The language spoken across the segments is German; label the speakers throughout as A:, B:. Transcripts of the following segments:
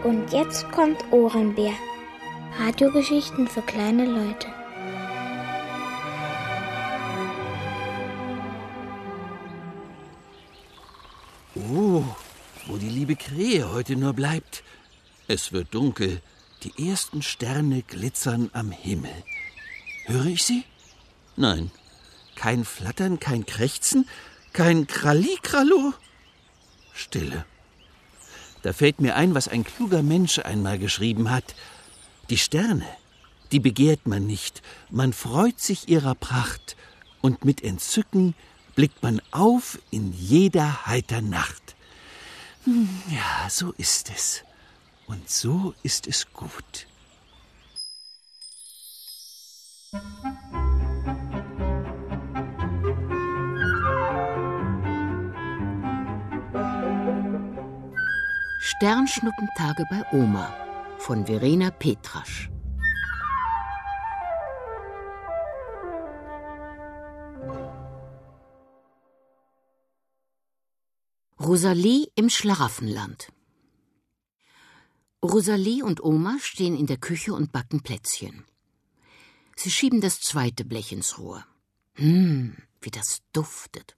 A: Und jetzt kommt Ohrenbär. Radiogeschichten für kleine Leute.
B: Oh, wo die liebe Krähe heute nur bleibt. Es wird dunkel. Die ersten Sterne glitzern am Himmel. Höre ich sie? Nein. Kein Flattern, kein Krächzen, kein Kralli-Krallo. Stille. Da fällt mir ein, was ein kluger Mensch einmal geschrieben hat. Die Sterne, die begehrt man nicht. Man freut sich ihrer Pracht. Und mit Entzücken blickt man auf in jeder heitern Nacht. Ja, so ist es. Und so ist es gut.
C: Sternschnuppentage bei Oma von Verena Petrasch. Rosalie im Schlaraffenland. Rosalie und Oma stehen in der Küche und backen Plätzchen. Sie schieben das zweite Blech ins Rohr. Wie das duftet.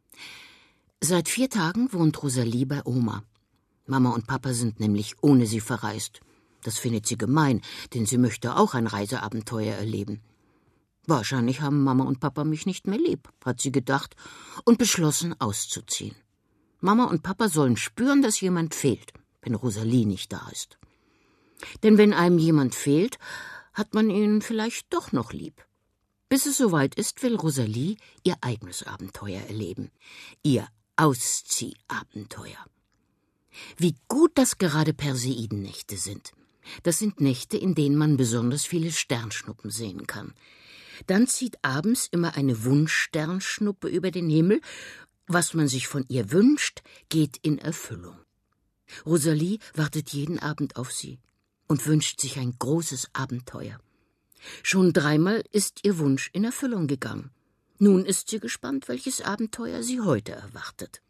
C: Seit 4 Tagen wohnt Rosalie bei Oma. Mama und Papa sind nämlich ohne sie verreist. Das findet sie gemein, denn sie möchte auch ein Reiseabenteuer erleben. Wahrscheinlich haben Mama und Papa mich nicht mehr lieb, hat sie gedacht und beschlossen, auszuziehen. Mama und Papa sollen spüren, dass jemand fehlt, wenn Rosalie nicht da ist. Denn wenn einem jemand fehlt, hat man ihn vielleicht doch noch lieb. Bis es soweit ist, will Rosalie ihr eigenes Abenteuer erleben. Ihr Ausziehabenteuer. Wie gut das gerade Perseidennächte sind. Das sind Nächte, in denen man besonders viele Sternschnuppen sehen kann. Dann zieht abends immer eine Wunschsternschnuppe über den Himmel. Was man sich von ihr wünscht, geht in Erfüllung. Rosalie wartet jeden Abend auf sie und wünscht sich ein großes Abenteuer. Schon 3-mal ist ihr Wunsch in Erfüllung gegangen. Nun ist sie gespannt, welches Abenteuer sie heute erwartet.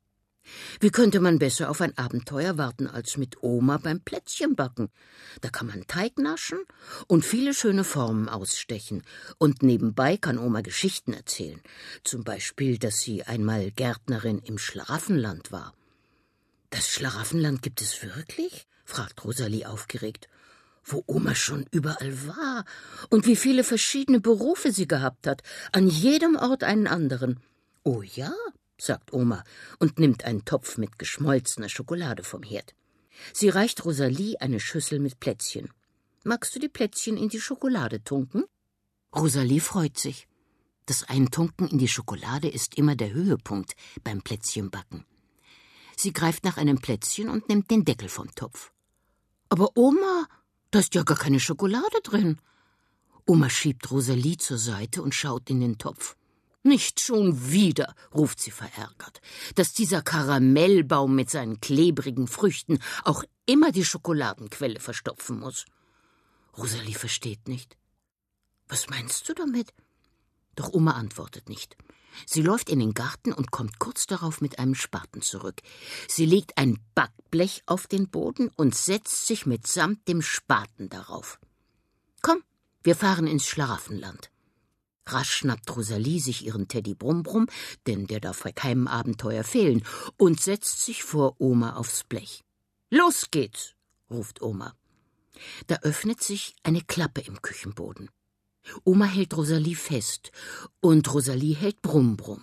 C: Wie könnte man besser auf ein Abenteuer warten als mit Oma beim Plätzchenbacken? Da kann man Teig naschen und viele schöne Formen ausstechen. Und nebenbei kann Oma Geschichten erzählen. Zum Beispiel, dass sie einmal Gärtnerin im Schlaraffenland war. Das Schlaraffenland gibt es wirklich? Fragt Rosalie aufgeregt. Wo Oma schon überall war und wie viele verschiedene Berufe sie gehabt hat. An jedem Ort einen anderen. Oh ja, sagt Oma und nimmt einen Topf mit geschmolzener Schokolade vom Herd. Sie reicht Rosalie eine Schüssel mit Plätzchen. Magst du die Plätzchen in die Schokolade tunken? Rosalie freut sich. Das Eintunken in die Schokolade ist immer der Höhepunkt beim Plätzchenbacken. Sie greift nach einem Plätzchen und nimmt den Deckel vom Topf. Aber Oma, da ist ja gar keine Schokolade drin. Oma schiebt Rosalie zur Seite und schaut in den Topf. Nicht schon wieder, ruft sie verärgert, dass dieser Karamellbaum mit seinen klebrigen Früchten auch immer die Schokoladenquelle verstopfen muss. Rosalie versteht nicht. Was meinst du damit? Doch Oma antwortet nicht. Sie läuft in den Garten und kommt kurz darauf mit einem Spaten zurück. Sie legt ein Backblech auf den Boden und setzt sich mitsamt dem Spaten darauf. Komm, wir fahren ins Schlaraffenland. Rasch schnappt Rosalie sich ihren Teddy Brumm-Brumm, denn der darf bei keinem Abenteuer fehlen, und setzt sich vor Oma aufs Blech. »Los geht's«, ruft Oma. Da öffnet sich eine Klappe im Küchenboden. Oma hält Rosalie fest und Rosalie hält Brumm-Brumm.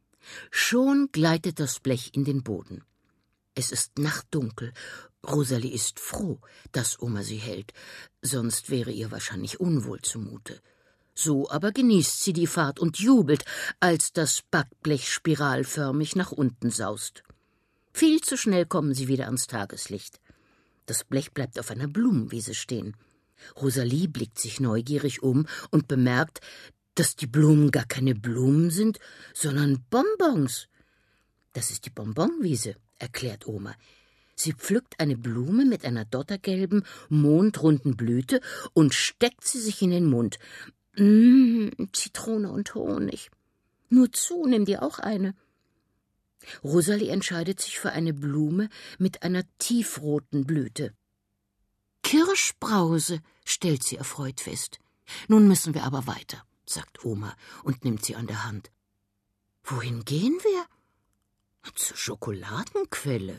C: Schon gleitet das Blech in den Boden. Es ist nachtdunkel. Rosalie ist froh, dass Oma sie hält, sonst wäre ihr wahrscheinlich unwohl zumute. So aber genießt sie die Fahrt und jubelt, als das Backblech spiralförmig nach unten saust. Viel zu schnell kommen sie wieder ans Tageslicht. Das Blech bleibt auf einer Blumenwiese stehen. Rosalie blickt sich neugierig um und bemerkt, dass die Blumen gar keine Blumen sind, sondern Bonbons. Das ist die Bonbonwiese, erklärt Oma. Sie pflückt eine Blume mit einer dottergelben, mondrunden Blüte und steckt sie sich in den Mund. Zitrone und Honig. Nur zu, nimm dir auch eine. Rosalie entscheidet sich für eine Blume mit einer tiefroten Blüte. Kirschbrause, stellt sie erfreut fest. Nun müssen wir aber weiter, sagt Oma und nimmt sie an der Hand. Wohin gehen wir? Zur Schokoladenquelle.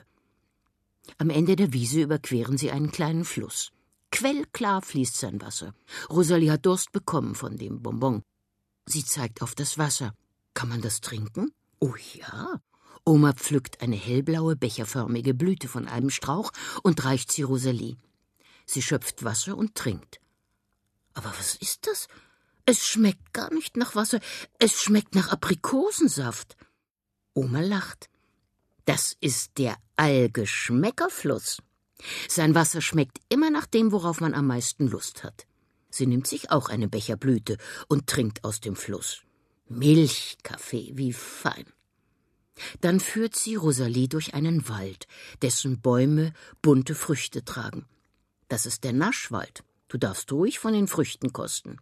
C: Am Ende der Wiese überqueren sie einen kleinen Fluss. Quellklar fließt sein Wasser. Rosalie hat Durst bekommen von dem Bonbon. Sie zeigt auf das Wasser. Kann man das trinken? Oh ja. Oma pflückt eine hellblaue, becherförmige Blüte von einem Strauch und reicht sie Rosalie. Sie schöpft Wasser und trinkt. Aber was ist das? Es schmeckt gar nicht nach Wasser. Es schmeckt nach Aprikosensaft. Oma lacht. Das ist der Allgeschmäckerfluss. Sein Wasser schmeckt immer nach dem, worauf man am meisten Lust hat. Sie nimmt sich auch eine Becherblüte und trinkt aus dem Fluss. Milchkaffee, wie fein. Dann führt sie Rosalie durch einen Wald, dessen Bäume bunte Früchte tragen. Das ist der Naschwald. Du darfst ruhig von den Früchten kosten.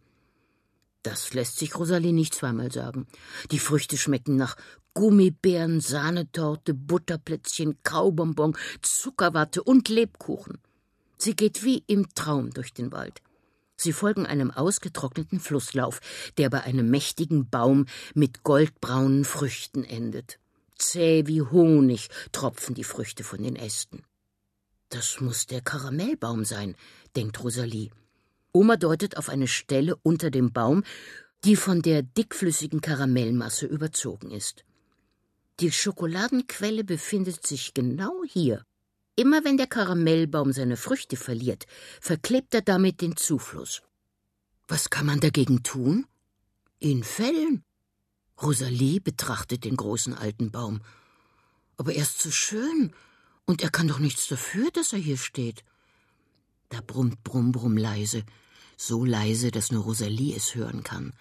C: Das lässt sich Rosalie nicht zweimal sagen. Die Früchte schmecken nach Gummibären, Sahnetorte, Butterplätzchen, Kaubonbon, Zuckerwatte und Lebkuchen. Sie geht wie im Traum durch den Wald. Sie folgen einem ausgetrockneten Flusslauf, der bei einem mächtigen Baum mit goldbraunen Früchten endet. Zäh wie Honig tropfen die Früchte von den Ästen. Das muss der Karamellbaum sein, denkt Rosalie. Oma deutet auf eine Stelle unter dem Baum, die von der dickflüssigen Karamellmasse überzogen ist. Die Schokoladenquelle befindet sich genau hier. Immer wenn der Karamellbaum seine Früchte verliert, verklebt er damit den Zufluss. Was kann man dagegen tun? Ihn fällen. Rosalie betrachtet den großen alten Baum. Aber er ist so schön, und er kann doch nichts dafür, dass er hier steht. Da brummt Brumm Brumm leise, so leise, dass nur Rosalie es hören kann.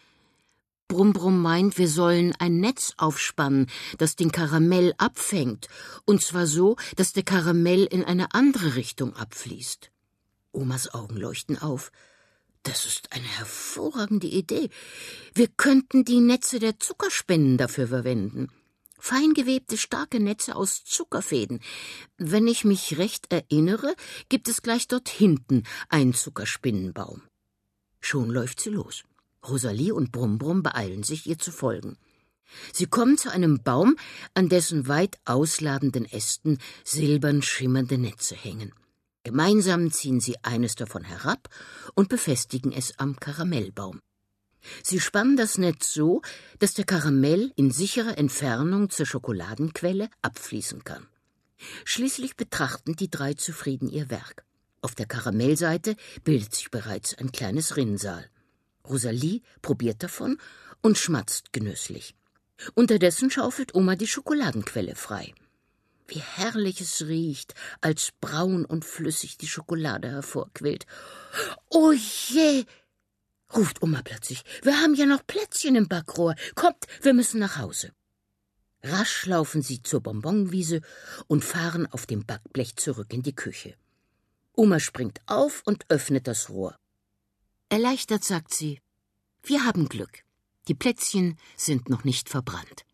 C: Brumm Brumm meint, wir sollen ein Netz aufspannen, das den Karamell abfängt, und zwar so, dass der Karamell in eine andere Richtung abfließt. Omas Augen leuchten auf. Das ist eine hervorragende Idee. Wir könnten die Netze der Zuckerspinnen dafür verwenden. Fein gewebte, starke Netze aus Zuckerfäden. Wenn ich mich recht erinnere, gibt es gleich dort hinten einen Zuckerspinnenbaum. Schon läuft sie los. Rosalie und Brumm Brumm beeilen sich, ihr zu folgen. Sie kommen zu einem Baum, an dessen weit ausladenden Ästen silbern schimmernde Netze hängen. Gemeinsam ziehen sie eines davon herab und befestigen es am Karamellbaum. Sie spannen das Netz so, dass der Karamell in sicherer Entfernung zur Schokoladenquelle abfließen kann. Schließlich betrachten die drei zufrieden ihr Werk. Auf der Karamellseite bildet sich bereits ein kleines Rinnsal. Rosalie probiert davon und schmatzt genüsslich. Unterdessen schaufelt Oma die Schokoladenquelle frei. Wie herrlich es riecht, als braun und flüssig die Schokolade hervorquillt. »Oh je«, ruft Oma plötzlich, »wir haben ja noch Plätzchen im Backrohr. Kommt, wir müssen nach Hause.« Rasch laufen sie zur Bonbonwiese und fahren auf dem Backblech zurück in die Küche. Oma springt auf und öffnet das Rohr. Erleichtert sagt sie, wir haben Glück. Die Plätzchen sind noch nicht verbrannt.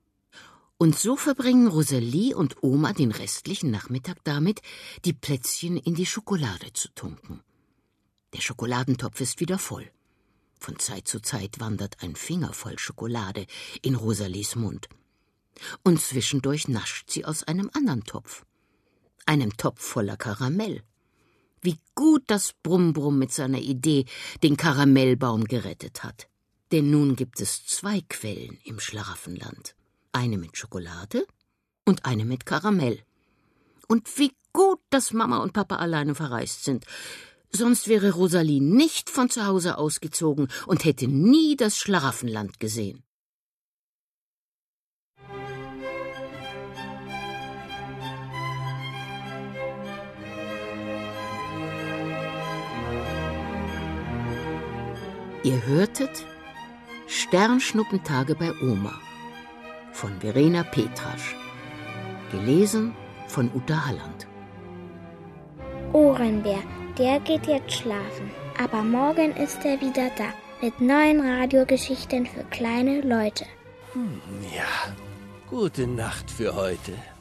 C: Und so verbringen Rosalie und Oma den restlichen Nachmittag damit, die Plätzchen in die Schokolade zu tunken. Der Schokoladentopf ist wieder voll. Von Zeit zu Zeit wandert ein Finger voll Schokolade in Rosalies Mund. Und zwischendurch nascht sie aus einem anderen Topf. Einem Topf voller Karamell. Wie gut das Brumm Brumm mit seiner Idee den Karamellbaum gerettet hat. Denn nun gibt es 2 Quellen im Schlaraffenland. Eine mit Schokolade und eine mit Karamell. Und wie gut, dass Mama und Papa alleine verreist sind. Sonst wäre Rosalie nicht von zu Hause ausgezogen und hätte nie das Schlaraffenland gesehen. Ihr hörtet Sternschnuppentage bei Oma von Verena Petrasch, gelesen von Uta Halland.
A: Ohrenbär, der geht jetzt schlafen, aber morgen ist er wieder da mit neuen Radiogeschichten für kleine Leute.
D: Ja, gute Nacht für heute.